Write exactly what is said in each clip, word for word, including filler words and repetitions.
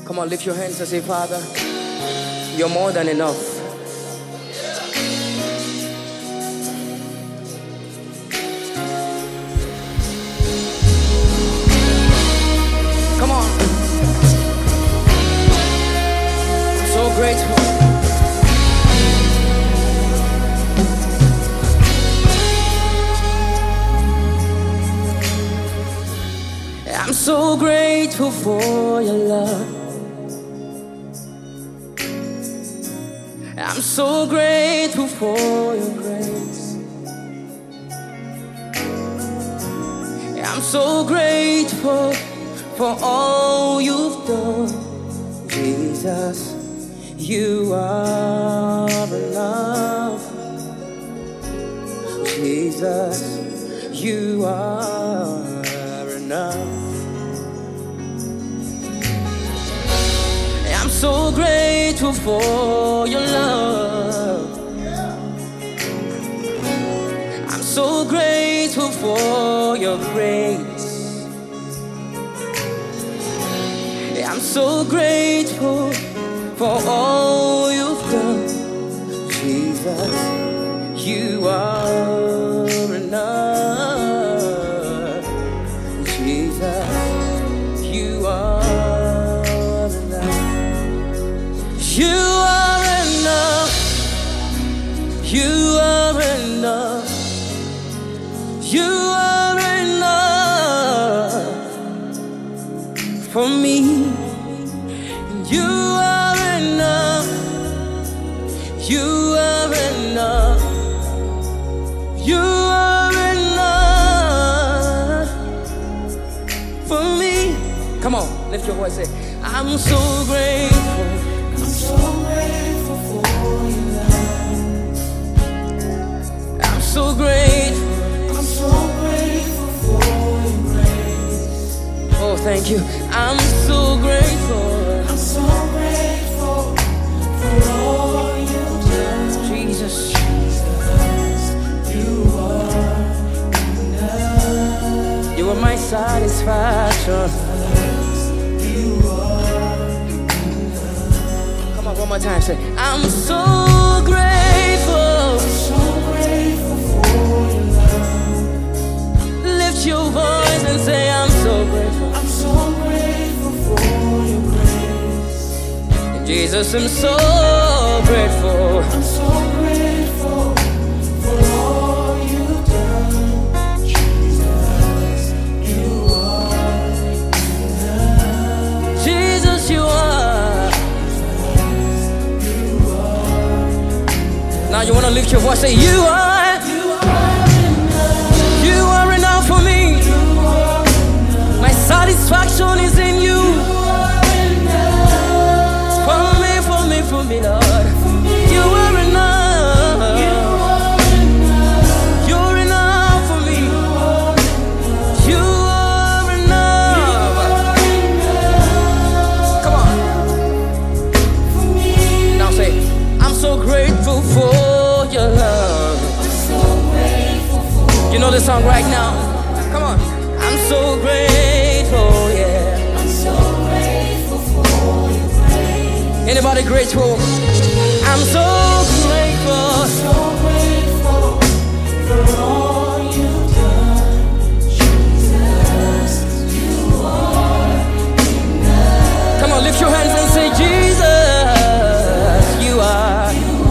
Come on, lift your hands and say, Father, you're more than enough. Come on. I'm so grateful. I'm so grateful for your love. I'm so grateful for your grace. I'm so grateful for all you've done. Jesus, you are enough. Jesus, you are enough. I'm so grateful for your love. I'm so grateful for your grace. I'm so grateful for all you've done. Jesus, you are enough. Jesus, you are. You are enough. You are enough. You are enough for me. You are enough. You are enough. You are enough for me. Come on, lift your voice. Say, I'm so grateful. So grateful for your love. I'm so grateful. I'm so grateful for your grace. Oh, thank you. I'm so grateful. I'm so grateful for all you've done. Jesus, Jesus, you are enough. you are my satisfaction. You are. One more time, say, I'm so grateful. So grateful for your love. Lift your voice and say, I'm so grateful. I'm so grateful for your grace. Jesus, I'm so grateful. I'm so grateful for all you've done. Jesus, you are enough. Jesus, you are. Now you want to lift your voice, say, you are, You are enough. you are enough for me. You are enough. My satisfaction is in you. You are enough. For me, for me, for me, Lord. For me. You are enough. You are enough. You're enough for me. You are enough. You are enough. You are enough. Come on. For me. Now say, I'm so grateful for your love. I'm so grateful for. You know this song right now? Come on. I'm so grateful, yeah. I'm so grateful for your grace. Anybody grateful? I'm so grateful. So grateful for all you've done. Jesus, you are enough. Come on, lift your hands and say, Jesus, you are.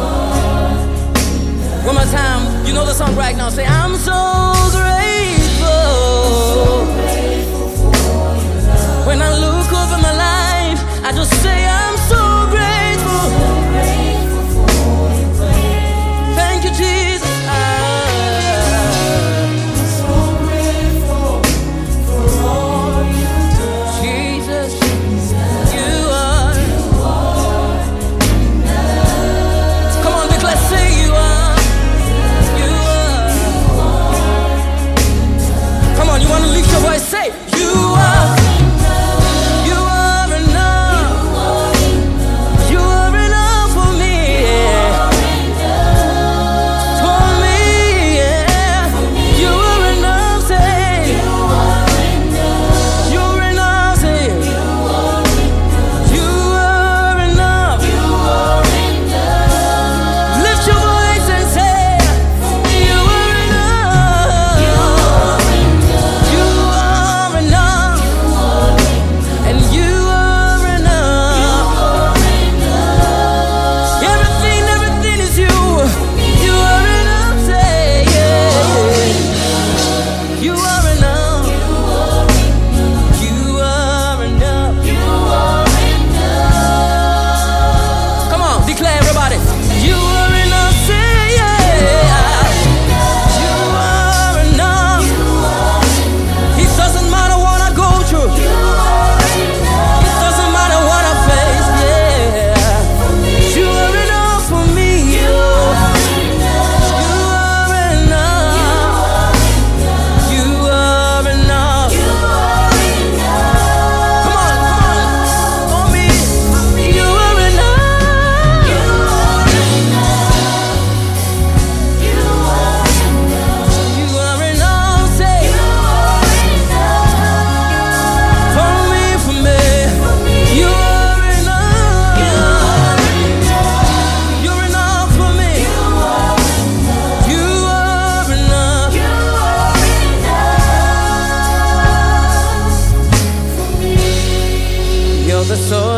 One more time. You know the song right now. Say, I'm so grateful. So grateful for your love. When I look over my life, I just say, I'm so grateful. So grateful for your grace. Thank you, Jesus. Ah. So grateful for all you've done. Jesus, Jesus, you are. you are enough. Come on, declare, say you are. You are. Come on, you want to lift your voice, say, you are. You are enough. You are enough for me. For me, yeah. You are enough, say. You're enough, say. You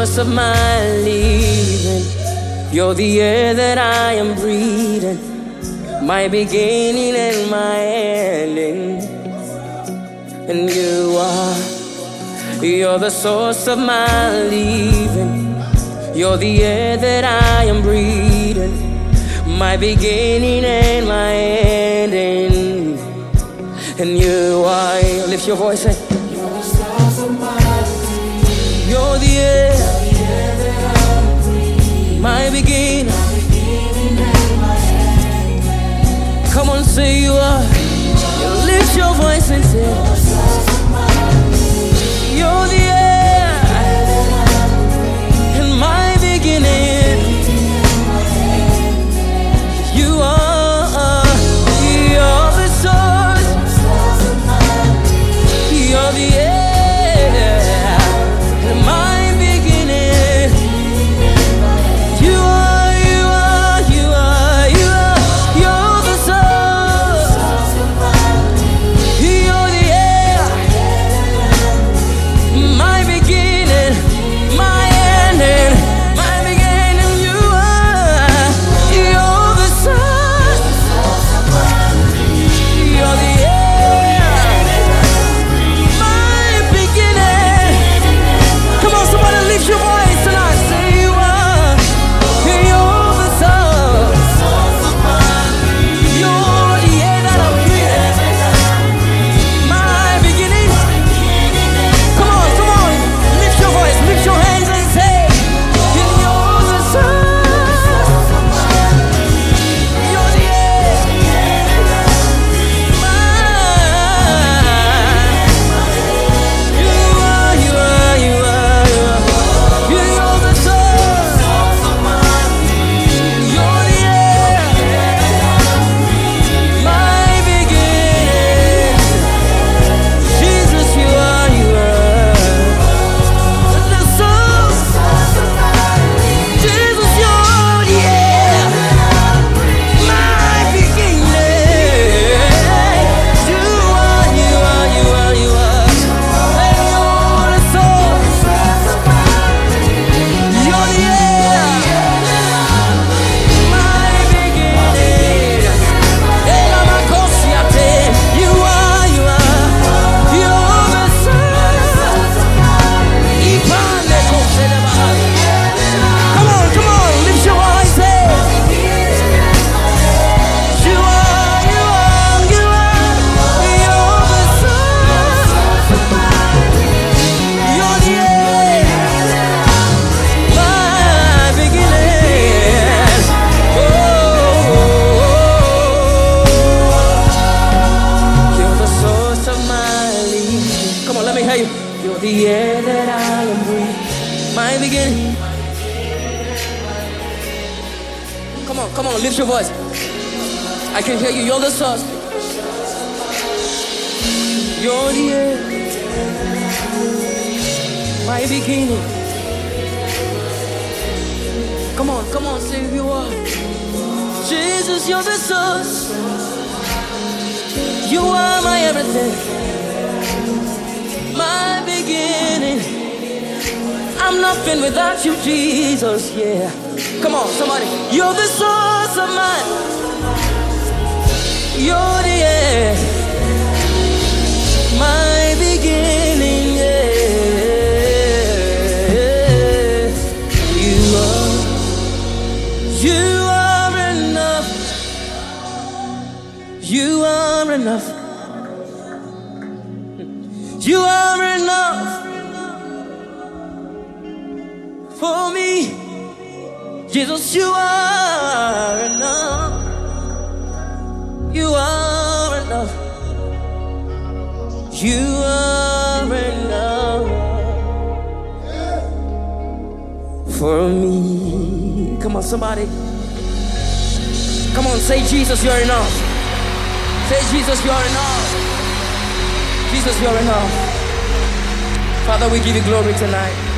source of my living. You're the air that I am breathing, my beginning and my ending. And you are, you're the source of my living. You're the air that I am breathing, my beginning and my ending. And you are, lift your voice, say, You're the stars of my life. you're the air, The air that I breathe. my beginning. My beginning and my end. Come on, say you are. You lift your voice and say, The stars of my life. you're the air and my beginning. You are, you're the source. You're the air and my beginning. You are, you are, you are, you are. You're the source. You're the air, my beginning, my ending, my beginning. You are, you're the source. You're the air, my beginning. Come on, somebody lift your voice and I say you are. You're the source. You're the air that I'm breathing, my beginning. Come on, come on, lift your voice, lift your hands and say, you're the source. You're the air, my. You are, you are, you are, you are. You're the source. You're the air, my beginning. Jesus, you are, you are the source. Jesus, you're the air, my beginning. You are, you are, you are, you are. And you're the source. You're the air, my beginning. Elamacosiate. You are, you are. You're the source. Ipanekoselebaha. Come on, come on, lift your voice, say, you are, you are, you are. You're the source. You're the air, my beginning. Oh, you're the source of my living. Come on, let me hear you. You're the air that I am breathing, my beginning. Come on, come on, lift your voice. I can hear you. You're the source. You're the air, my beginning. Come on, come on, say who you are. Jesus, you're the source. You are my everything, my beginning. I'm nothing without you, Jesus, yeah. Come on, somebody. You're the source of mine. You're the air, my beginning, yeah. You are, you are enough. You are enough. You are enough for me. Jesus, you are enough. You are enough. You are enough for me. Come on, somebody. Come on, say Jesus, you're enough. Say Jesus, you're enough. Jesus, you're enough. Father, we give you glory tonight.